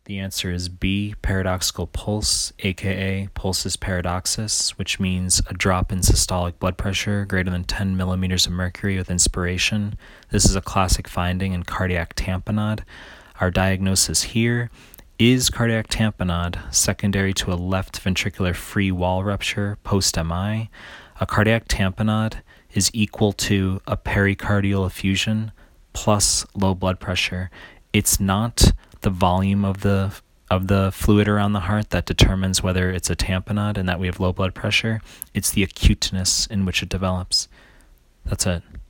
The answer is B, paradoxical pulse, aka pulsus paradoxus, which means a drop in systolic blood pressure greater than 10 millimeters of mercury with inspiration. This is a classic finding in cardiac tamponade. Our diagnosis here is cardiac tamponade secondary to a left ventricular free wall rupture post-MI. A cardiac tamponade is equal to a pericardial effusion plus low blood pressure. It's not the volume of the fluid around the heart that determines whether it's a tamponade and that we have low blood pressure. It's the acuteness in which it develops. That's it.